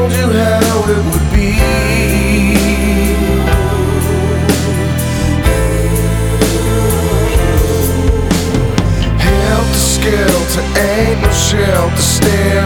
told you how it would be. Helter skelter, ain't no shelter, stare